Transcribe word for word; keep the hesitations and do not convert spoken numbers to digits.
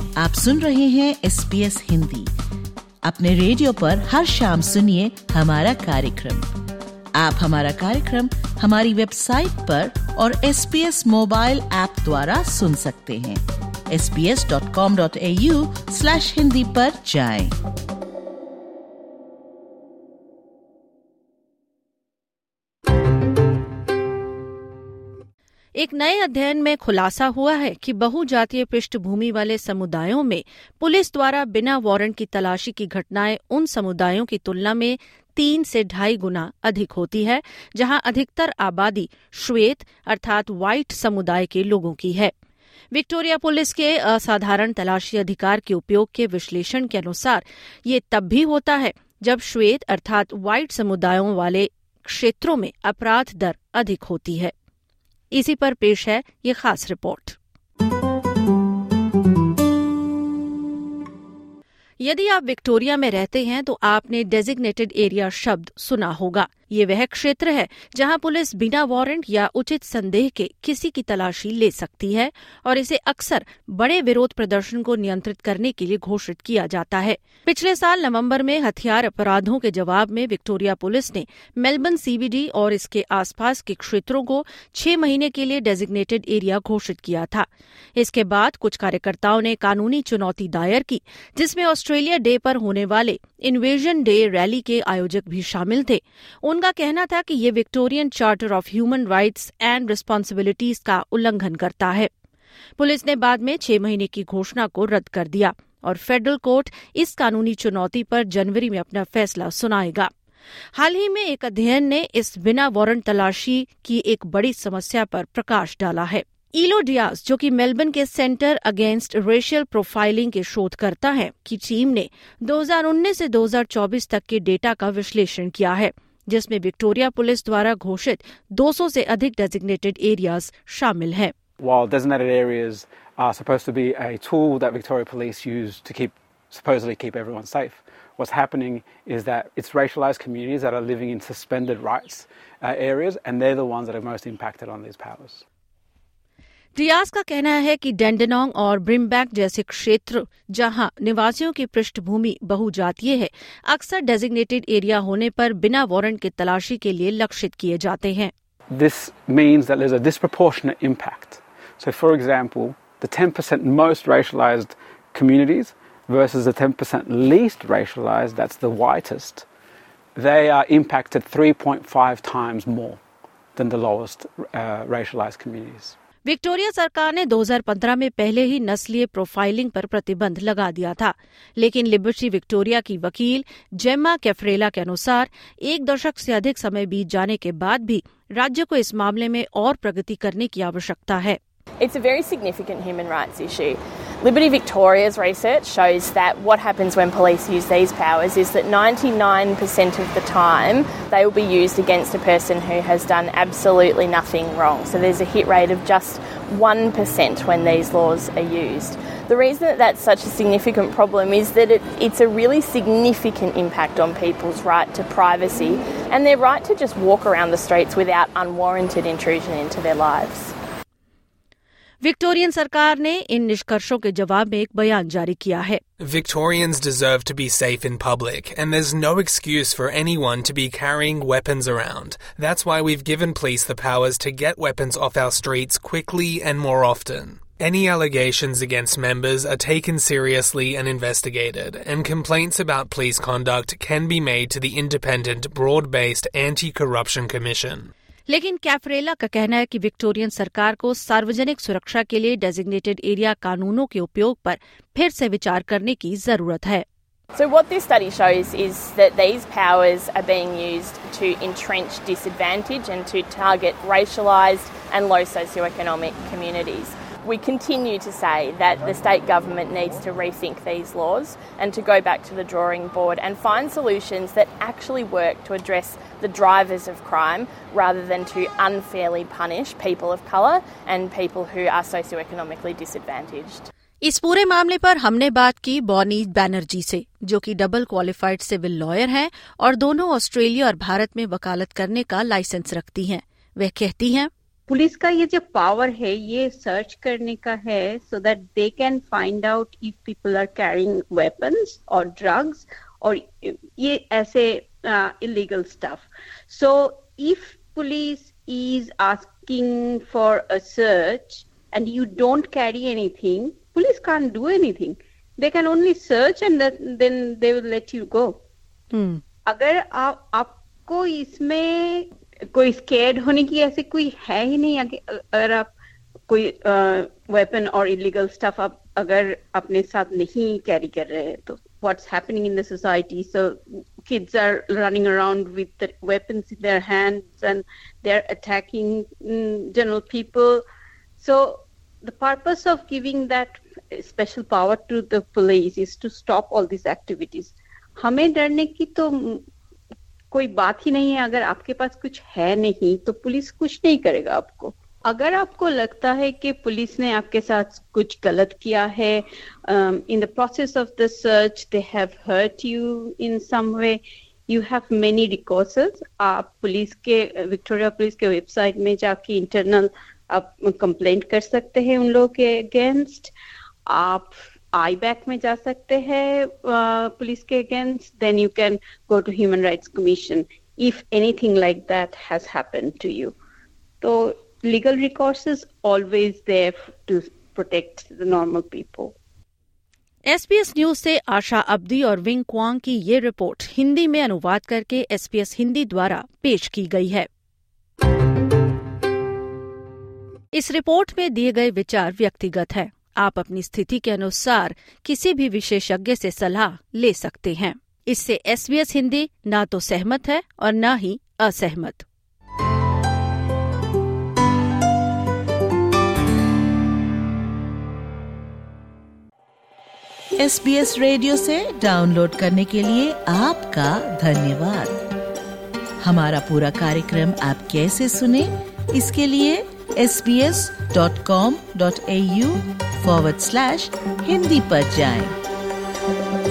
आप सुन रहे हैं एस बी एस हिंदी। अपने रेडियो पर हर शाम सुनिए हमारा कार्यक्रम। आप हमारा कार्यक्रम हमारी वेबसाइट पर और S B S mobile app द्वारा सुन सकते हैं। S B S dot com dot A U slash Hindi पर जाएं। एक नए अध्ययन में खुलासा हुआ है कि बहुजातीय पृष्ठभूमि वाले समुदायों में पुलिस द्वारा बिना वारंट की तलाशी की घटनाएं उन समुदायों की तुलना में तीन से ढाई गुना अधिक होती है, जहां अधिकतर आबादी श्वेत अर्थात व्हाइट समुदाय के लोगों की है। विक्टोरिया पुलिस के असाधारण तलाशी अधिकार के उपयोग के विश्लेषण के अनुसार ये तब भी होता है जब श्वेत अर्थात व्हाइट समुदायों वाले क्षेत्रों में अपराध दर अधिक होती है। इसी पर पेश है ये खास रिपोर्ट। यदि आप विक्टोरिया में रहते हैं तो आपने डेजिग्नेटेड एरिया शब्द सुना होगा। ये वह क्षेत्र है जहां पुलिस बिना वारंट या उचित संदेह के किसी की तलाशी ले सकती है और इसे अक्सर बड़े विरोध प्रदर्शन को नियंत्रित करने के लिए घोषित किया जाता है। पिछले साल नवंबर में हथियार अपराधों के जवाब में विक्टोरिया पुलिस ने मेलबर्न सी बी डी और इसके आसपास के क्षेत्रों को छह महीने के लिए डेजिग्नेटेड एरिया घोषित किया था। इसके बाद कुछ कार्यकर्ताओं ने कानूनी चुनौती दायर की, जिसमें ऑस्ट्रेलिया डे पर होने वाले इन्वेजन डे रैली के आयोजक भी शामिल थे। उनका कहना था कि ये Victorian charter of human rights and responsibilities का उल्लंघन करता है। पुलिस ने बाद में छह महीने की घोषणा को रद्द कर दिया और फेडरल कोर्ट इस कानूनी चुनौती पर जनवरी में अपना फैसला सुनाएगा। हाल ही में एक अध्ययन ने इस बिना वारंट तलाशी की एक बड़ी समस्या पर प्रकाश डाला है। इलो डियाज, जो कि मेलबर्न के सेंटर अगेंस्ट रेशियल प्रोफाइलिंग के शोधकर्ता हैं, की टीम ने दो हज़ार उन्नीस से दो हज़ार चौबीस तक के डेटा का विश्लेषण किया है, जिसमें विक्टोरिया पुलिस द्वारा घोषित दो सौ से अधिक डेजिग्नेटेड एरियाज शामिल हैं। While designated areas are supposed to be a tool that Victoria Police use to keep supposedly keep everyone safe, what's happening is that it's racialised communities that are living in suspended rights uh, areas, and they're the ones that are most impacted on these powers. Diaz का कहना है कि डेंडेनोंग और ब्रिम्बैक जैसे क्षेत्र जहां निवासियों की पृष्ठभूमि बहुजातीय है, अक्सर डेजिग्नेटेड एरिया होने पर बिना वारंट के तलाशी के लिए लक्षित किए जाते हैं। This means that there's a disproportionate impact. So, for example, the ten percent most racialised communities versus the ten percent least racialised, that's the whitest, they are impacted three point five times more than the lowest uh, racialised communities. Victoria सरकार ने दो हज़ार पंद्रह में पहले ही नस्लीय profiling पर प्रतिबंध लगा दिया था, लेकिन लिबर्टी विक्टोरिया की वकील जेम्मा कैफरेला के अनुसार एक दशक से अधिक समय बीत जाने के बाद भी राज्य को इस मामले में और प्रगति करने की आवश्यकता है। It's a very significant human rights issue. Liberty Victoria's research shows that what happens when police use these powers is that ninety-nine percent of the time they will be used against a person who has done absolutely nothing wrong. So there's a hit rate of just one percent when these laws are used. The reason that that's such a significant problem is that it, it's a really significant impact on people's right to privacy and their right to just walk around the streets without unwarranted intrusion into their lives. Victorian सरकार ने इन निष्कर्षों के जवाब में एक बयान जारी किया है। Victorians deserve to be safe in public, and there's no excuse for anyone to be carrying weapons around. That's why we've given police the powers to get weapons off our streets quickly and more often. Any allegations against members are taken seriously and investigated, and complaints about police conduct can be made to the independent, broad-based Anti-Corruption Commission. लेकिन कैफरेला का कहना है कि Victorian सरकार को सार्वजनिक सुरक्षा के लिए डेजिग्नेटेड एरिया कानूनों के उपयोग पर फिर से विचार करने की जरूरत है। So what this study shows is that these powers are being used to entrench disadvantage and to target racialised and low socioeconomic communities. We continue to say that the state government needs to rethink these laws and to go back to the drawing board and find solutions that actually work to address the drivers of crime rather than to unfairly punish people of colour and people who are socioeconomically disadvantaged. इस पूरे मामले पर हमने बात की Bonnie Banerjee से, जो कि डबल क्वालिफाइड सिविल लॉयर हैं और दोनों ऑस्ट्रेलिया और भारत में वकालत करने का लाइसेंस रखती हैं। वह कहती हैं, पुलिस का ये जो पावर है ये सर्च करने का है, so that they can find out if people are carrying weapons और ड्रग्स और ये ऐसे illegal stuff. So if police is asking for a search and you don't carry anything, police can't do anything. They can only search and then they will let you go. Hmm. अगर आप आपको इसमें कोई scared होने की ऐसे कोई है ही नहीं. अगर आप कोई वेपन और इलीगल स्टफ आप अगर अपने साथ नहीं कैरी कर रहे हैं तो what's happening in the society? So kids are running around with the weapons in their hands and they're attacking mm, general people. So the purpose of giving that special power to the police is to stop all these activities. हमें डरने की तो कोई बात ही नहीं है. अगर आपके पास कुछ है नहीं तो पुलिस कुछ नहीं करेगा आपको. अगर आपको लगता है कि पुलिस ने आपके साथ कुछ गलत किया है, in the process of the search they have hurt you in some way, you have many recourses. आप पुलिस के विक्टोरिया पुलिस के वेबसाइट में जाके इंटरनल आप कंप्लेंट कर सकते हैं उन लोगों के अगेंस्ट. आप आई बैक में जा सकते हैं पुलिस के against. Then you can go to human rights commission if anything like that has happened to you. तो legal recourse is always there to protect the normal people. SBS news से Asha अब्दी और wing Quang की ये report Hindi में अनुवाद करके SBS Hindi द्वारा पेश की गई है. इस रिपोर्ट में दिए गए विचार व्यक्तिगत है. आप अपनी स्थिति के अनुसार किसी भी विशेषज्ञ से सलाह ले सकते हैं. इससे एसबीएस हिंदी ना तो सहमत है और ना ही असहमत. एसबीएस रेडियो से डाउनलोड करने के लिए आपका धन्यवाद. हमारा पूरा कार्यक्रम आप कैसे सुने, इसके लिए S B S dot com dot A U forward slash Hindi पर जाएं.